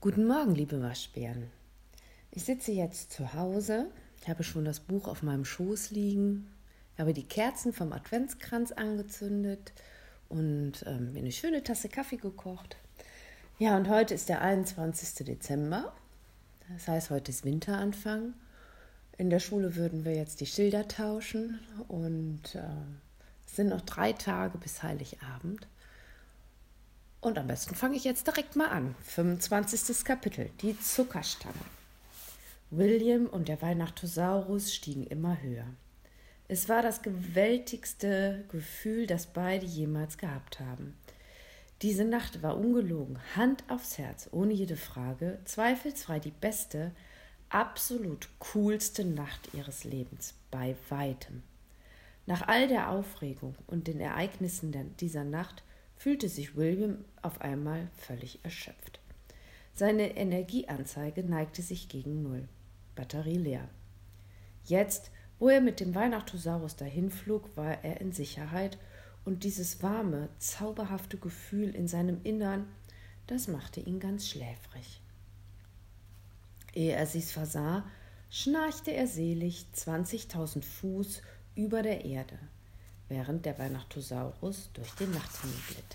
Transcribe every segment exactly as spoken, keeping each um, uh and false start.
Guten Morgen, liebe Waschbären. Ich sitze jetzt zu Hause, ich habe schon das Buch auf meinem Schoß liegen, habe die Kerzen vom Adventskranz angezündet und ähm, mir eine schöne Tasse Kaffee gekocht. Ja, und heute ist der einundzwanzigster Dezember, das heißt, heute ist Winteranfang. In der Schule würden wir jetzt die Schilder tauschen und äh, es sind noch drei Tage bis Heiligabend. Und am besten fange ich jetzt direkt mal an. fünfundzwanzigstes Kapitel, die Zuckerstange. William und der Weihnachtosaurus stiegen immer höher. Es war das gewaltigste Gefühl, das beide jemals gehabt haben. Diese Nacht war ungelogen, Hand aufs Herz, ohne jede Frage, zweifelsfrei die beste, absolut coolste Nacht ihres Lebens, bei weitem. Nach all der Aufregung und den Ereignissen dieser Nacht fühlte sich William auf einmal völlig erschöpft. Seine Energieanzeige neigte sich gegen Null. Batterie leer. Jetzt, wo er mit dem Weihnachtosaurus dahinflog, war er in Sicherheit und dieses warme, zauberhafte Gefühl in seinem Innern, das machte ihn ganz schläfrig. Ehe er sich's versah, schnarchte er selig zwanzigtausend Fuß über der Erde, während der Weihnachtosaurus durch den Nachthimmel glitt.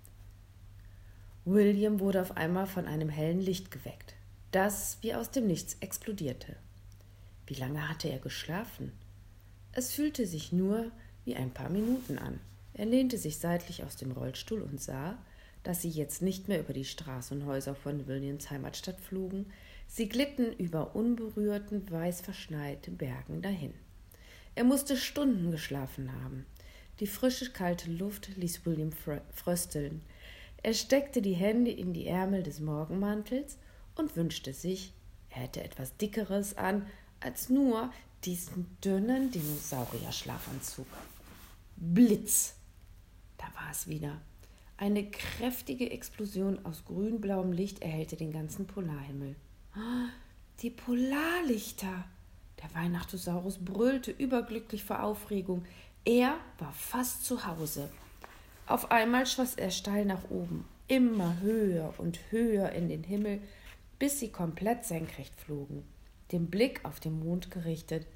William wurde auf einmal von einem hellen Licht geweckt, das wie aus dem Nichts explodierte. Wie lange hatte er geschlafen? Es fühlte sich nur wie ein paar Minuten an. Er lehnte sich seitlich aus dem Rollstuhl und sah, dass sie jetzt nicht mehr über die Straßen und Häuser von Williams Heimatstadt flogen, sie glitten über unberührten, weiß verschneiten Bergen dahin. Er musste Stunden geschlafen haben. Die frische, kalte Luft ließ William frösteln. Er steckte die Hände in die Ärmel des Morgenmantels und wünschte sich, er hätte etwas Dickeres an, als nur diesen dünnen Dinosaurier-Schlafanzug. Blitz! Da war es wieder. Eine kräftige Explosion aus grün-blauem Licht erhellte den ganzen Polarhimmel. Die Polarlichter! Der Weihnachtosaurus brüllte überglücklich vor Aufregung. Er war fast zu Hause. Auf einmal schoss er steil nach oben, immer höher und höher in den Himmel, bis sie komplett senkrecht flogen, den Blick auf den Mond gerichtet.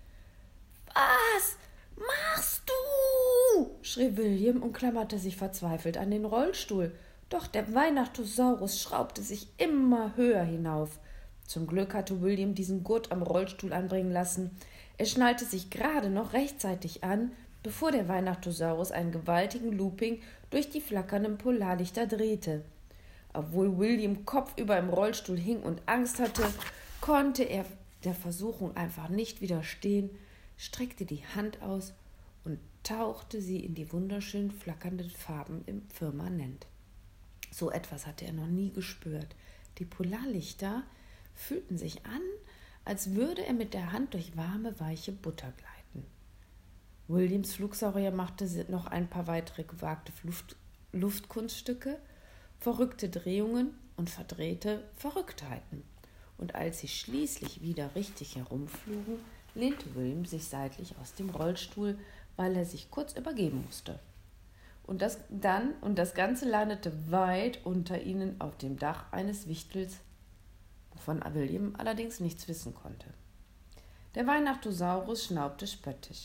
»Was machst du?« schrie William und klammerte sich verzweifelt an den Rollstuhl. Doch der Weihnachtosaurus schraubte sich immer höher hinauf. Zum Glück hatte William diesen Gurt am Rollstuhl anbringen lassen. Er schnallte sich gerade noch rechtzeitig an, bevor der Weihnachtosaurus einen gewaltigen Looping durch die flackernden Polarlichter drehte. Obwohl William kopfüber im Rollstuhl hing und Angst hatte, konnte er der Versuchung einfach nicht widerstehen, streckte die Hand aus und tauchte sie in die wunderschön flackernden Farben im Firmament. So etwas hatte er noch nie gespürt. Die Polarlichter fühlten sich an, als würde er mit der Hand durch warme, weiche Butter gleiten. Williams Flugsaurier machte noch ein paar weitere gewagte Luft, Luftkunststücke, verrückte Drehungen und verdrehte Verrücktheiten. Und als sie schließlich wieder richtig herumflogen, lehnte William sich seitlich aus dem Rollstuhl, weil er sich kurz übergeben musste. Und das dann und das Ganze landete weit unter ihnen auf dem Dach eines Wichtels, wovon William allerdings nichts wissen konnte. Der Weihnachtosaurus schnaubte spöttisch.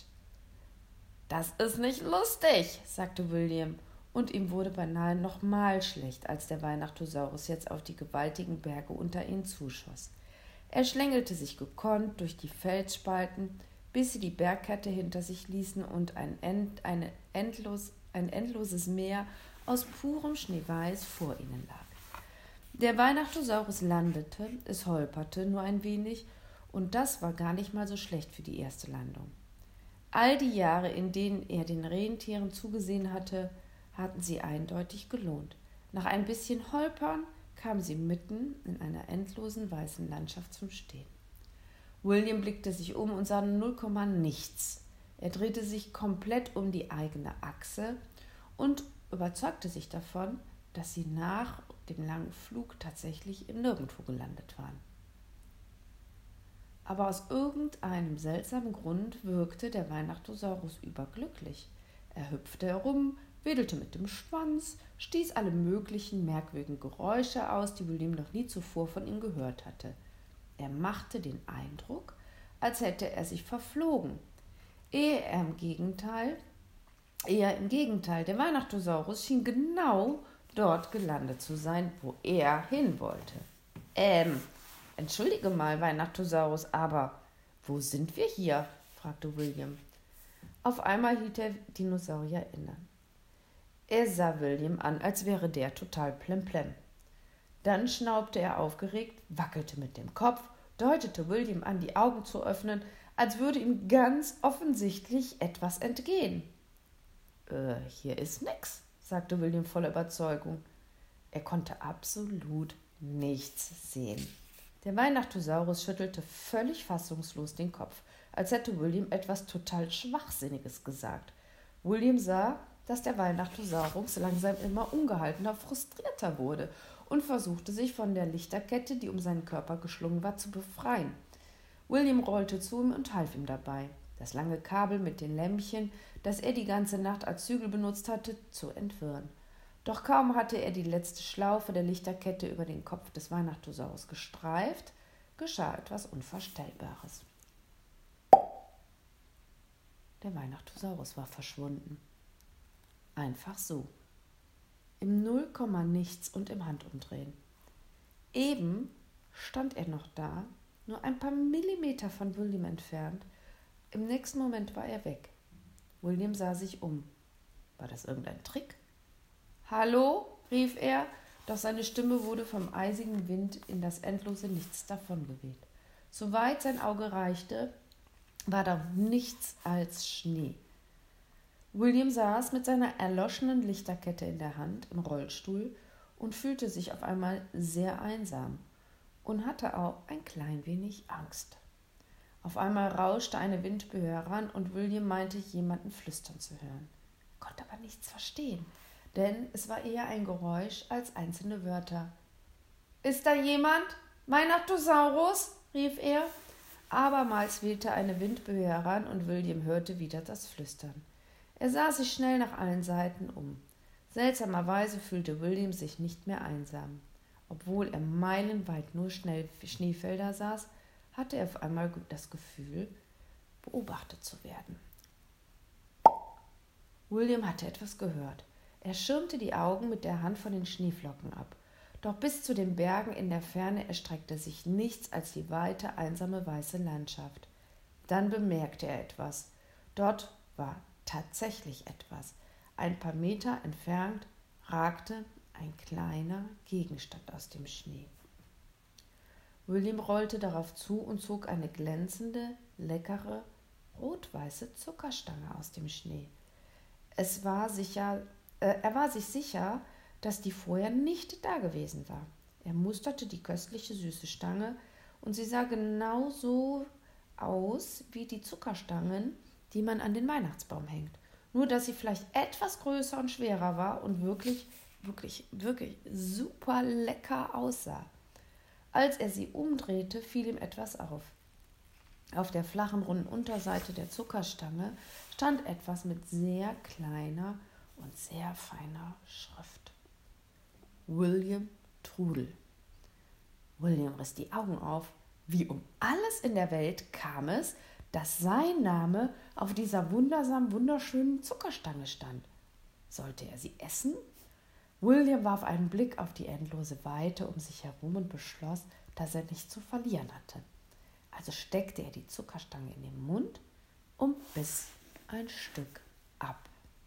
»Das ist nicht lustig«, sagte William, und ihm wurde beinahe nochmal schlecht, als der Weihnachtosaurus jetzt auf die gewaltigen Berge unter ihnen zuschoss. Er schlängelte sich gekonnt durch die Felsspalten, bis sie die Bergkette hinter sich ließen und ein, End, eine endlos, ein endloses Meer aus purem Schneeweiß vor ihnen lag. Der Weihnachtosaurus landete, es holperte nur ein wenig, und das war gar nicht mal so schlecht für die erste Landung. All die Jahre, in denen er den Rentieren zugesehen hatte, hatten sie eindeutig gelohnt. Nach ein bisschen Holpern kamen sie mitten in einer endlosen weißen Landschaft zum Stehen. William blickte sich um und sah null Komma nichts. Er drehte sich komplett um die eigene Achse und überzeugte sich davon, dass sie nach dem langen Flug tatsächlich im Nirgendwo gelandet waren. Aber aus irgendeinem seltsamen Grund wirkte der Weihnachtosaurus überglücklich. Er hüpfte herum, wedelte mit dem Schwanz, stieß alle möglichen merkwürdigen Geräusche aus, die William noch nie zuvor von ihm gehört hatte. Er machte den Eindruck, als hätte er sich verflogen. Ehe er im Gegenteil, eher im Gegenteil, der Weihnachtssaurus schien genau dort gelandet zu sein, wo er hin wollte. Ähm, entschuldige mal, Weihnachtssaurus, aber wo sind wir hier? Fragte William. Auf einmal hielt der Dinosaurier inne. Er sah William an, als wäre der total plemplem. Dann schnaubte er aufgeregt, wackelte mit dem Kopf, deutete William an, die Augen zu öffnen, als würde ihm ganz offensichtlich etwas entgehen. Äh, hier ist nix, sagte William voller Überzeugung. Er konnte absolut nichts sehen. Der Weihnachtssaurus schüttelte völlig fassungslos den Kopf, als hätte William etwas total Schwachsinniges gesagt. William sah, dass der Weihnachtssaurus langsam immer ungehaltener, frustrierter wurde und versuchte, sich von der Lichterkette, die um seinen Körper geschlungen war, zu befreien. William rollte zu ihm und half ihm dabei, das lange Kabel mit den Lämpchen, das er die ganze Nacht als Zügel benutzt hatte, zu entwirren. Doch kaum hatte er die letzte Schlaufe der Lichterkette über den Kopf des Weihnachtssaurus gestreift, geschah etwas Unvorstellbares. Der Weihnachtssaurus war verschwunden. Einfach so. Im Nullkomma nichts und im Handumdrehen. Eben stand er noch da, nur ein paar Millimeter von William entfernt. Im nächsten Moment war er weg. William sah sich um. War das irgendein Trick? »Hallo«, rief er, doch seine Stimme wurde vom eisigen Wind in das endlose Nichts davongeweht. Soweit sein Auge reichte, war da nichts als Schnee. William saß mit seiner erloschenen Lichterkette in der Hand im Rollstuhl und fühlte sich auf einmal sehr einsam und hatte auch ein klein wenig Angst. Auf einmal rauschte eine Windböe heran und William meinte, jemanden flüstern zu hören, konnte aber nichts verstehen, denn es war eher ein Geräusch als einzelne Wörter. »Ist da jemand? Weihnachtssaurus?« rief er. Abermals wehte eine Windböe heran und William hörte wieder das Flüstern. Er sah sich schnell nach allen Seiten um. Seltsamerweise fühlte William sich nicht mehr einsam. Obwohl er meilenweit nur schnell Schneefelder saß, hatte er auf einmal das Gefühl, beobachtet zu werden. William hatte etwas gehört. Er schirmte die Augen mit der Hand von den Schneeflocken ab. Doch bis zu den Bergen in der Ferne erstreckte sich nichts als die weite, einsame, weiße Landschaft. Dann bemerkte er etwas. Dort war tatsächlich etwas. Ein paar Meter entfernt ragte ein kleiner Gegenstand aus dem Schnee. William rollte darauf zu und zog eine glänzende, leckere, rot-weiße Zuckerstange aus dem Schnee. Es war sicher, äh, er war sich sicher, dass die vorher nicht da gewesen war. Er musterte die köstliche, süße Stange und sie sah genau so aus wie die Zuckerstangen, die man an den Weihnachtsbaum hängt. Nur, dass sie vielleicht etwas größer und schwerer war und wirklich, wirklich, wirklich super lecker aussah. Als er sie umdrehte, fiel ihm etwas auf. Auf der flachen, runden Unterseite der Zuckerstange stand etwas mit sehr kleiner und sehr feiner Schrift. William Trudel. William riss die Augen auf. Wie um alles in der Welt kam es, dass sein Name auf dieser wundersam wunderschönen Zuckerstange stand. Sollte er sie essen? William warf einen Blick auf die endlose Weite um sich herum und beschloss, dass er nichts zu verlieren hatte. Also steckte er die Zuckerstange in den Mund und biss ein Stück ab.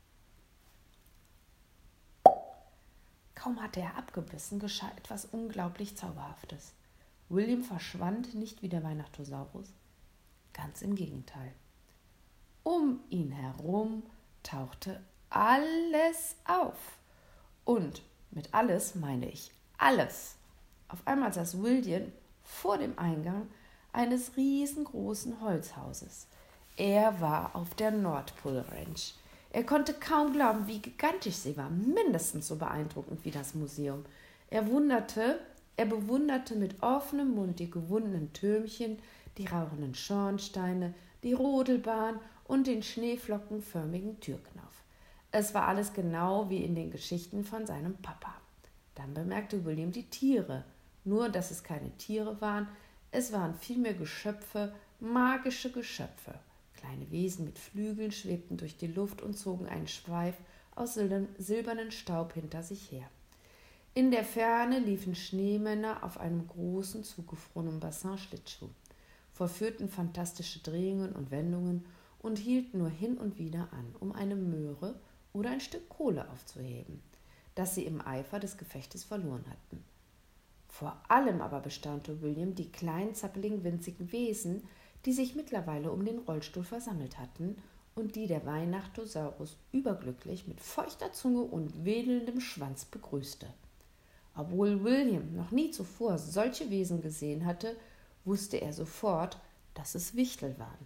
Kaum hatte er abgebissen, geschah etwas unglaublich Zauberhaftes. William verschwand nicht wie der Weihnachtssaurus. Ganz im Gegenteil. Um ihn herum tauchte alles auf. Und mit alles meine ich alles. Auf einmal saß William vor dem Eingang eines riesengroßen Holzhauses. Er war auf der Nordpol Ranch. Er konnte kaum glauben, wie gigantisch sie war, mindestens so beeindruckend wie das Museum. Er wunderte, er bewunderte mit offenem Mund die gewundenen Türmchen, die rauchenden Schornsteine, die Rodelbahn und den schneeflockenförmigen Türknauf. Es war alles genau wie in den Geschichten von seinem Papa. Dann bemerkte William die Tiere, nur dass es keine Tiere waren, es waren vielmehr Geschöpfe, magische Geschöpfe. Kleine Wesen mit Flügeln schwebten durch die Luft und zogen einen Schweif aus silbernen Staub hinter sich her. In der Ferne liefen Schneemänner auf einem großen, zugefrorenen Bassin Schlittschuh, vollführten fantastische Drehungen und Wendungen und hielten nur hin und wieder an, um eine Möhre oder ein Stück Kohle aufzuheben, das sie im Eifer des Gefechtes verloren hatten. Vor allem aber bestaunte William die kleinen, zappeligen, winzigen Wesen, die sich mittlerweile um den Rollstuhl versammelt hatten und die der Weihnachtosaurus überglücklich mit feuchter Zunge und wedelndem Schwanz begrüßte. Obwohl William noch nie zuvor solche Wesen gesehen hatte, wusste er sofort, dass es Wichtel waren.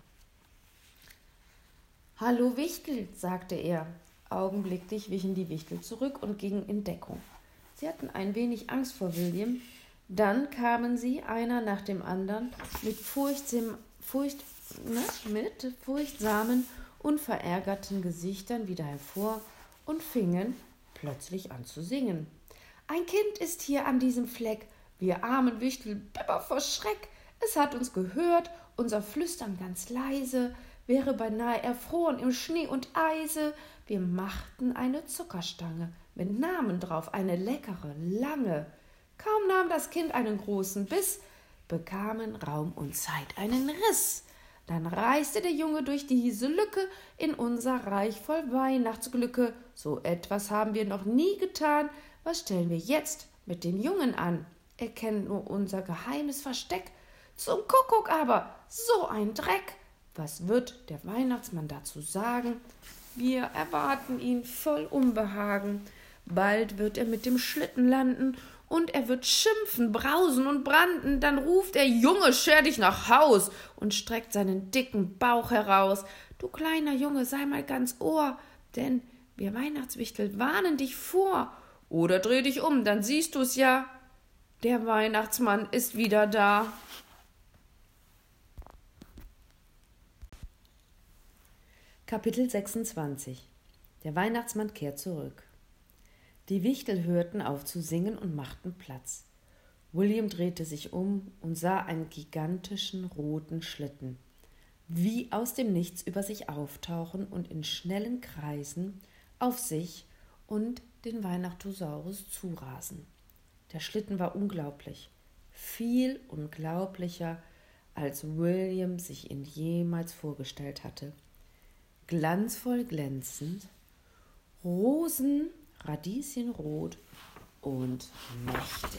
»Hallo Wichtel«, sagte er. Augenblicklich wichen die Wichtel zurück und gingen in Deckung. Sie hatten ein wenig Angst vor William. Dann kamen sie, einer nach dem anderen, mit, furchtsam, furcht, ne, mit furchtsamen und verärgerten Gesichtern wieder hervor und fingen plötzlich an zu singen. »Ein Kind ist hier an diesem Fleck, wir armen Wichtel bibber vor Schreck. Es hat uns gehört, unser Flüstern ganz leise, wäre beinahe erfroren im Schnee und Eise. Wir machten eine Zuckerstange mit Namen drauf, eine leckere, lange. Kaum nahm das Kind einen großen Biss, bekamen Raum und Zeit einen Riss. Dann reiste der Junge durch diese Lücke in unser Reich voll Weihnachtsglücke. So etwas haben wir noch nie getan. Was stellen wir jetzt mit dem Jungen an? Er kennt nur unser geheimes Versteck. Zum Kuckuck aber, so ein Dreck! Was wird der Weihnachtsmann dazu sagen? Wir erwarten ihn voll Unbehagen. Bald wird er mit dem Schlitten landen und er wird schimpfen, brausen und branden. Dann ruft er, Junge, scher dich nach Haus und streckt seinen dicken Bauch heraus. Du kleiner Junge, sei mal ganz Ohr, denn wir Weihnachtswichtel warnen dich vor. Oder dreh dich um, dann siehst du's ja. Der Weihnachtsmann ist wieder da. Kapitel sechsundzwanzig. Der Weihnachtsmann kehrt zurück. Die Wichtel hörten auf zu singen und machten Platz. William drehte sich um und sah einen gigantischen roten Schlitten, wie aus dem Nichts über sich auftauchen und in schnellen Kreisen auf sich und den Weihnachtosaurus zurasen. Der Schlitten war unglaublich, viel unglaublicher, als William sich ihn jemals vorgestellt hatte. Glanzvoll glänzend, rosen, radieschenrot und mächtig.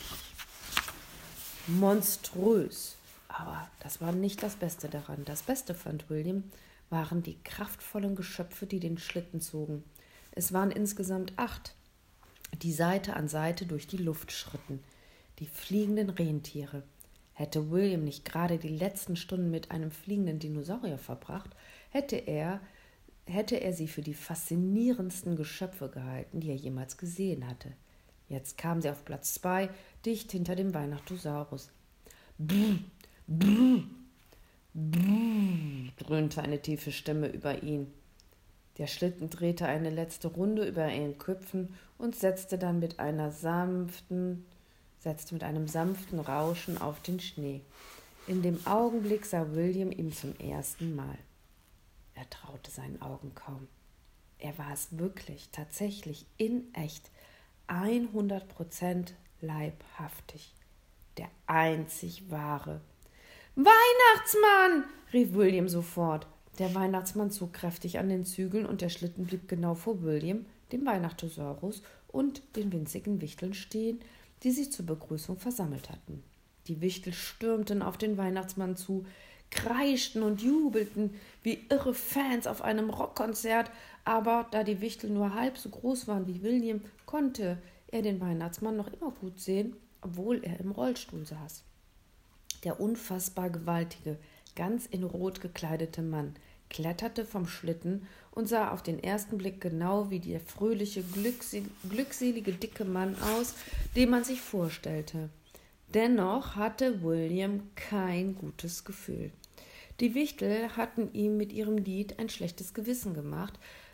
Monströs. Aber das war nicht das Beste daran. Das Beste, fand William, waren die kraftvollen Geschöpfe, die den Schlitten zogen. Es waren insgesamt acht, die Seite an Seite durch die Luft schritten. Die fliegenden Rentiere. Hätte William nicht gerade die letzten Stunden mit einem fliegenden Dinosaurier verbracht, hätte er hätte er sie für die faszinierendsten Geschöpfe gehalten, die er jemals gesehen hatte. Jetzt kam sie auf Platz zwei, dicht hinter dem Weihnachtosaurus. Brrr, brrr, brrr, dröhnte eine tiefe Stimme über ihn. Der Schlitten drehte eine letzte Runde über ihren Köpfen und setzte dann mit einer sanften, setzte mit einem sanften Rauschen auf den Schnee. In dem Augenblick sah William ihn zum ersten Mal. Er traute seinen Augen kaum. Er war es wirklich, tatsächlich, in echt, hundert Prozent leibhaftig. Der einzig wahre. »Weihnachtsmann!« rief William sofort. Der Weihnachtsmann zog kräftig an den Zügeln und der Schlitten blieb genau vor William, dem Weihnachtosaurus und den winzigen Wichteln stehen, die sich zur Begrüßung versammelt hatten. Die Wichtel stürmten auf den Weihnachtsmann zu, kreischten und jubelten wie irre Fans auf einem Rockkonzert, aber da die Wichtel nur halb so groß waren wie William, konnte er den Weihnachtsmann noch immer gut sehen, obwohl er im Rollstuhl saß. Der unfassbar gewaltige, ganz in Rot gekleidete Mann kletterte vom Schlitten und sah auf den ersten Blick genau wie der fröhliche, glückselige, dicke Mann aus, den man sich vorstellte. Dennoch hatte William kein gutes Gefühl. Die Wichtel hatten ihm mit ihrem Lied ein schlechtes Gewissen gemacht,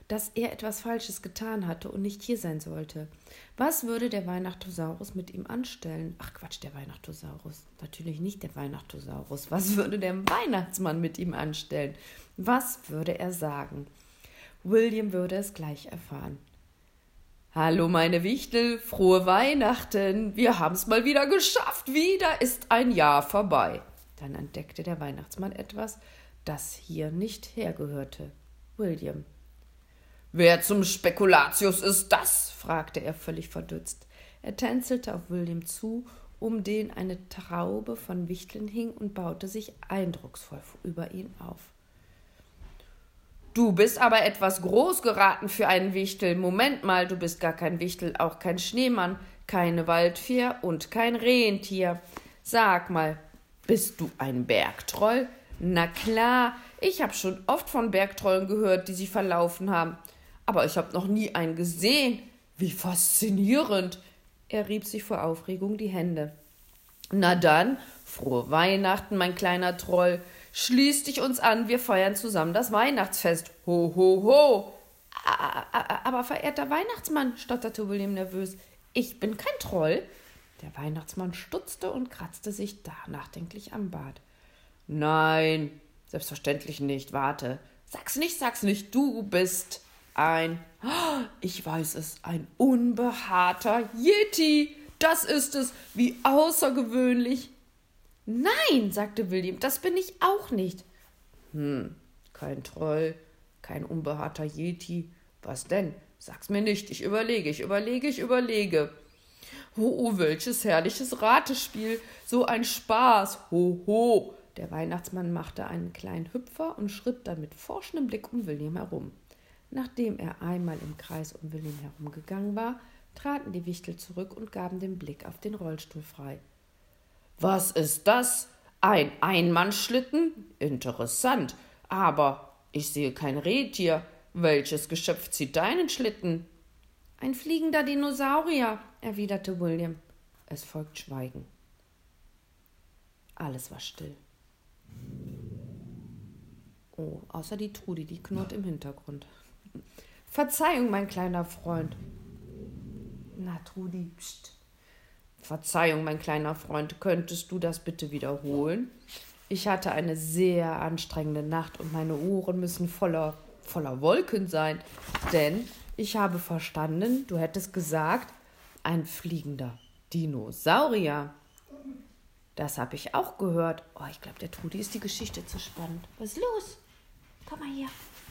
dass er etwas Falsches getan hatte und nicht hier sein sollte. Was würde der Weihnachtosaurus mit ihm anstellen? Ach Quatsch, der Weihnachtosaurus. Natürlich nicht der Weihnachtosaurus. Was würde der Weihnachtsmann mit ihm anstellen? Was würde er sagen? William würde es gleich erfahren. »Hallo, meine Wichtel, frohe Weihnachten! Wir haben's mal wieder geschafft! Wieder ist ein Jahr vorbei!« Dann entdeckte der Weihnachtsmann etwas, das hier nicht hergehörte. William. »Wer zum Spekulatius ist das?« fragte er völlig verdutzt. Er tänzelte auf William zu, um den eine Traube von Wichteln hing, und baute sich eindrucksvoll über ihn auf. »Du bist aber etwas groß geraten für einen Wichtel. Moment mal, du bist gar kein Wichtel, auch kein Schneemann, keine Waldfee und kein Rentier. Sag mal, bist du ein Bergtroll?« »Na klar, ich habe schon oft von Bergtrollen gehört, die sich verlaufen haben. Aber ich habe noch nie einen gesehen. Wie faszinierend!« Er rieb sich vor Aufregung die Hände. »Na dann, frohe Weihnachten, mein kleiner Troll. Schließ dich uns an, wir feiern zusammen das Weihnachtsfest. Ho, ho, ho!« »Aber verehrter Weihnachtsmann«, stotterte William nervös, »ich bin kein Troll.« Der Weihnachtsmann stutzte und kratzte sich da nachdenklich am Bart. »Nein, selbstverständlich nicht. Warte. Sag's nicht, sag's nicht. Du bist ein, ich weiß es, ein unbehaarter Yeti. Das ist es. Wie außergewöhnlich.« »Nein«, sagte William, »das bin ich auch nicht.« »Hm, kein Troll, kein unbehaarter Yeti. Was denn? Sag's mir nicht. Ich überlege, ich überlege, ich überlege. Oh, welches herrliches Ratespiel. So ein Spaß. Ho, ho.« Der Weihnachtsmann machte einen kleinen Hüpfer und schritt dann mit forschendem Blick um William herum. Nachdem er einmal im Kreis um William herumgegangen war, traten die Wichtel zurück und gaben den Blick auf den Rollstuhl frei. »Was ist das? Ein Einmannschlitten? Interessant. Aber ich sehe kein Rentier. Welches Geschöpf zieht deinen Schlitten?« »Ein fliegender Dinosaurier«, erwiderte William. Es folgt Schweigen. Alles war still. Oh, außer die Trudi, die knurrt im Hintergrund. »Verzeihung, mein kleiner Freund.« »Na, Trudi, pst. Verzeihung, mein kleiner Freund, könntest du das bitte wiederholen? Ich hatte eine sehr anstrengende Nacht und meine Ohren müssen voller, voller Wolken sein, denn ich habe verstanden, du hättest gesagt, ein fliegender Dinosaurier.« »Das habe ich auch gehört. Oh, ich glaube, der Trudi ist die Geschichte zu spannend. Was ist los? Komm mal hier.«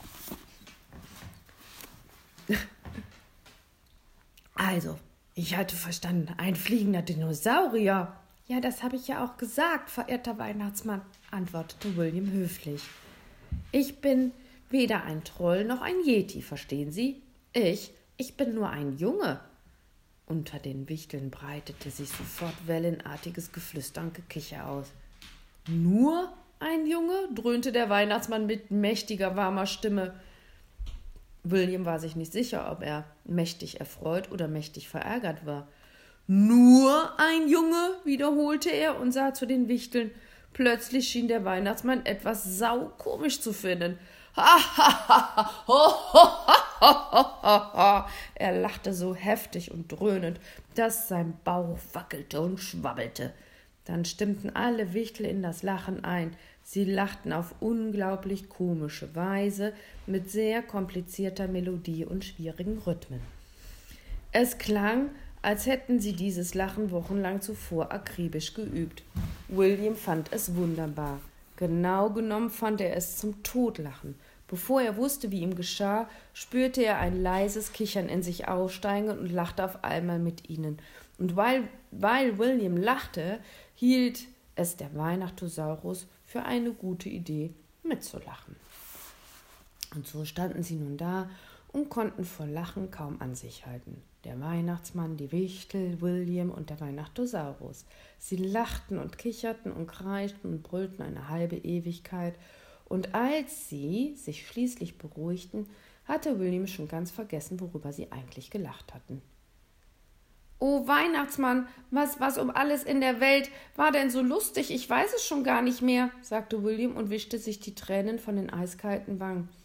»Also, ich hatte verstanden, ein fliegender Dinosaurier.« »Ja, das habe ich ja auch gesagt, verehrter Weihnachtsmann«, antwortete William höflich. »Ich bin weder ein Troll noch ein Yeti, verstehen Sie? Ich, ich bin nur ein Junge.« Unter den Wichteln breitete sich sofort wellenartiges Geflüster und Gekicher aus. »Nur ein Junge?« dröhnte der Weihnachtsmann mit mächtiger, warmer Stimme. William war sich nicht sicher, ob er mächtig erfreut oder mächtig verärgert war. »Nur ein Junge?« wiederholte er und sah zu den Wichteln. Plötzlich schien der Weihnachtsmann etwas saukomisch zu finden. Er lachte so heftig und dröhnend, dass sein Bauch wackelte und schwabbelte. Dann stimmten alle Wichtel in das Lachen ein. Sie lachten auf unglaublich komische Weise, mit sehr komplizierter Melodie und schwierigen Rhythmen. Es klang, als hätten sie dieses Lachen wochenlang zuvor akribisch geübt. William fand es wunderbar. Genau genommen fand er es zum Totlachen. Bevor er wusste, wie ihm geschah, spürte er ein leises Kichern in sich aufsteigen und lachte auf einmal mit ihnen. Und weil, weil William lachte, hielt es der Weihnachtosaurus für eine gute Idee, mitzulachen. Und so standen sie nun da und konnten vor Lachen kaum an sich halten. Der Weihnachtsmann, die Wichtel, William und der Weihnachtosaurus. Sie lachten und kicherten und kreischten und brüllten eine halbe Ewigkeit, und als sie sich schließlich beruhigten, hatte William schon ganz vergessen, worüber sie eigentlich gelacht hatten. »Oh, Weihnachtsmann, was, was um alles in der Welt war denn so lustig? Ich weiß es schon gar nicht mehr«, sagte William und wischte sich die Tränen von den eiskalten Wangen.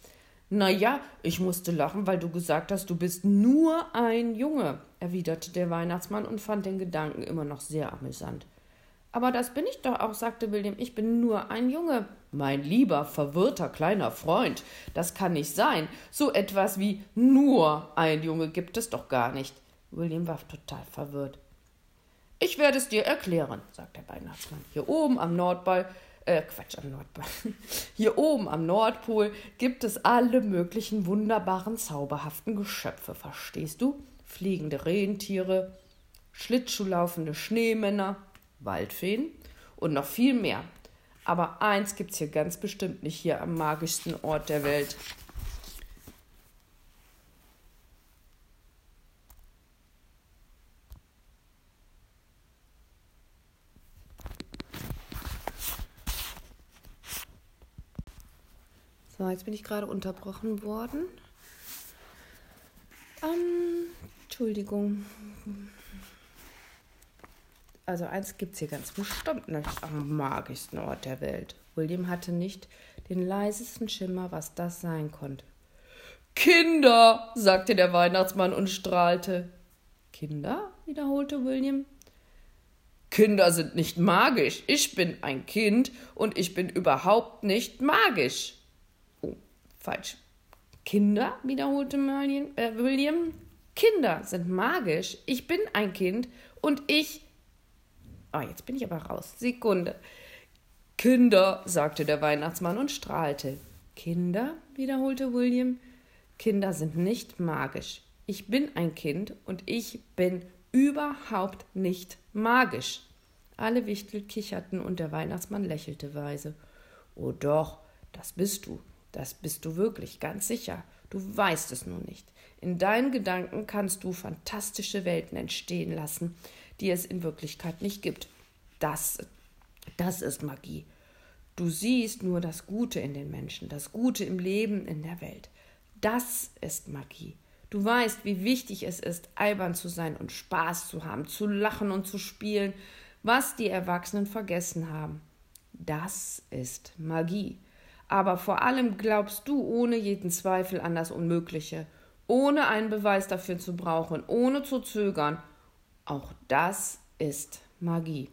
»Na ja, ich musste lachen, weil du gesagt hast, du bist nur ein Junge«, erwiderte der Weihnachtsmann und fand den Gedanken immer noch sehr amüsant. »Aber das bin ich doch auch«, sagte William, »ich bin nur ein Junge.« »Mein lieber, verwirrter kleiner Freund, das kann nicht sein. So etwas wie nur ein Junge gibt es doch gar nicht.« William war total verwirrt. »Ich werde es dir erklären«, sagte der Weihnachtsmann. »Hier oben am Nordpol, äh, Quatsch, am Nordpol, hier oben am Nordpol gibt es alle möglichen wunderbaren, zauberhaften Geschöpfe, verstehst du? Fliegende Rentiere, Schlittschuhlaufende Schneemänner, Waldfeen und noch viel mehr. Aber eins gibt's hier ganz bestimmt nicht, hier am magischsten Ort der Welt. So, jetzt bin ich gerade unterbrochen worden. Ähm, Entschuldigung. Also eins gibt's hier ganz bestimmt nicht am magischsten Ort der Welt. William hatte nicht den leisesten Schimmer, was das sein konnte. »Kinder«, sagte der Weihnachtsmann und strahlte. »Kinder?«, wiederholte William. »Kinder sind nicht magisch. Ich bin ein Kind und ich bin überhaupt nicht magisch.« Oh, falsch. »Kinder?«, wiederholte William. Äh, William. »Kinder sind magisch. Ich bin ein Kind und ich...« Oh, jetzt bin ich aber raus. Sekunde. »Kinder«, sagte der Weihnachtsmann und strahlte. »Kinder?«, wiederholte William. »Kinder sind nicht magisch. Ich bin ein Kind und ich bin überhaupt nicht magisch.« Alle Wichtel kicherten und der Weihnachtsmann lächelte weise. »Oh doch, das bist du. Das bist du wirklich, ganz sicher. Du weißt es nur nicht. In deinen Gedanken kannst du fantastische Welten entstehen lassen, die es in Wirklichkeit nicht gibt. Das, das ist Magie. Du siehst nur das Gute in den Menschen, das Gute im Leben, in der Welt. Das ist Magie. Du weißt, wie wichtig es ist, albern zu sein und Spaß zu haben, zu lachen und zu spielen, was die Erwachsenen vergessen haben. Das ist Magie. Aber vor allem glaubst du ohne jeden Zweifel an das Unmögliche, ohne einen Beweis dafür zu brauchen, ohne zu zögern. Auch das ist Magie.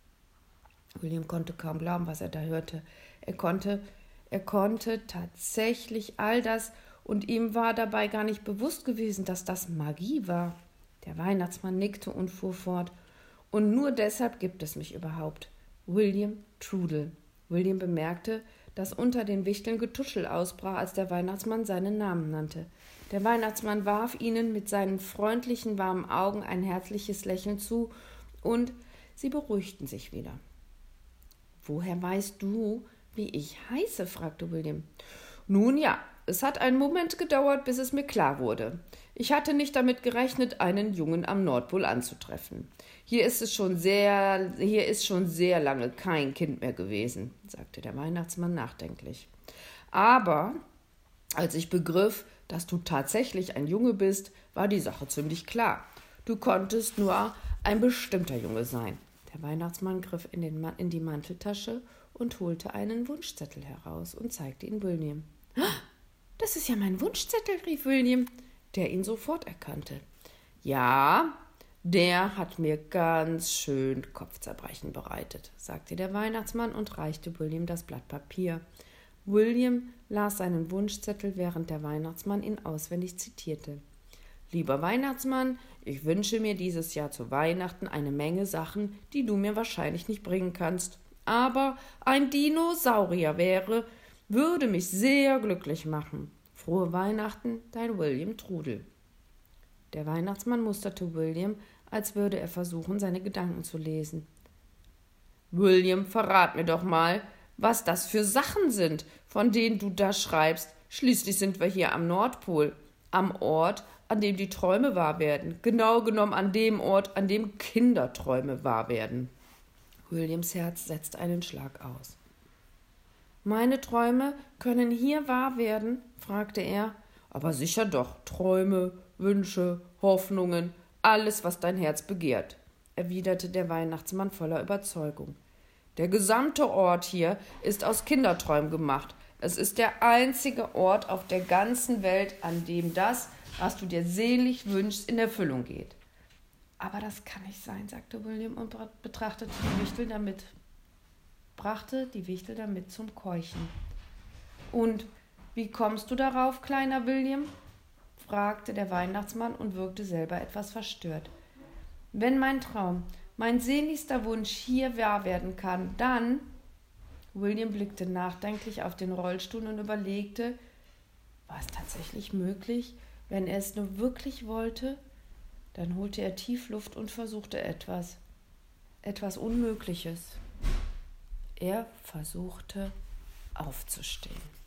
William konnte kaum glauben, was er da hörte. Er konnte, er konnte tatsächlich all das, und ihm war dabei gar nicht bewusst gewesen, dass das Magie war. Der Weihnachtsmann nickte und fuhr fort. Und nur deshalb gibt es mich überhaupt. William Trudel. William bemerkte, dass unter den Wichteln Getuschel ausbrach, als der Weihnachtsmann seinen Namen nannte. Der Weihnachtsmann warf ihnen mit seinen freundlichen, warmen Augen ein herzliches Lächeln zu, und sie beruhigten sich wieder. »Woher weißt du, wie ich heiße?« fragte William. »Nun ja, es hat einen Moment gedauert, bis es mir klar wurde. Ich hatte nicht damit gerechnet, einen Jungen am Nordpol anzutreffen. Hier ist es schon sehr, hier ist schon sehr lange kein Kind mehr gewesen«, sagte der Weihnachtsmann nachdenklich. »Aber als ich begriff, dass du tatsächlich ein Junge bist, war die Sache ziemlich klar. Du konntest nur ein bestimmter Junge sein.« Der Weihnachtsmann griff in, den Ma- in die Manteltasche und holte einen Wunschzettel heraus und zeigte ihn William. »Das ist ja mein Wunschzettel«, rief William, der ihn sofort erkannte. »Ja, der hat mir ganz schön Kopfzerbrechen bereitet«, sagte der Weihnachtsmann und reichte William das Blatt Papier. William las seinen Wunschzettel, während der Weihnachtsmann ihn auswendig zitierte. »Lieber Weihnachtsmann, ich wünsche mir dieses Jahr zu Weihnachten eine Menge Sachen, die du mir wahrscheinlich nicht bringen kannst. Aber ein Dinosaurier wäre, würde mich sehr glücklich machen. Frohe Weihnachten, dein William Trudel.« Der Weihnachtsmann musterte William, als würde er versuchen, seine Gedanken zu lesen. »William, verrat mir doch mal, was das für Sachen sind, von denen du da schreibst. Schließlich sind wir hier am Nordpol, am Ort, an dem die Träume wahr werden. Genau genommen an dem Ort, an dem Kinderträume wahr werden.« Williams Herz setzte einen Schlag aus. »Meine Träume können hier wahr werden?« fragte er. »Aber sicher doch, Träume, Wünsche, Hoffnungen, alles, was dein Herz begehrt«, erwiderte der Weihnachtsmann voller Überzeugung. »Der gesamte Ort hier ist aus Kinderträumen gemacht. Es ist der einzige Ort auf der ganzen Welt, an dem das, was du dir sehnlich wünschst, in Erfüllung geht. Aber das kann nicht sein, sagte William und betrachtete die Wichtel damit, brachte die Wichtel damit zum Keuchen. Und wie kommst du darauf, kleiner William? Fragte der Weihnachtsmann und wirkte selber etwas verstört. Wenn mein Traum, mein sehnlichster Wunsch hier wahr werden kann, dann... William blickte nachdenklich auf den Rollstuhl und überlegte, war es tatsächlich möglich, wenn er es nur wirklich wollte? Dann holte er tief Luft und versuchte etwas, etwas Unmögliches. Er versuchte aufzustehen.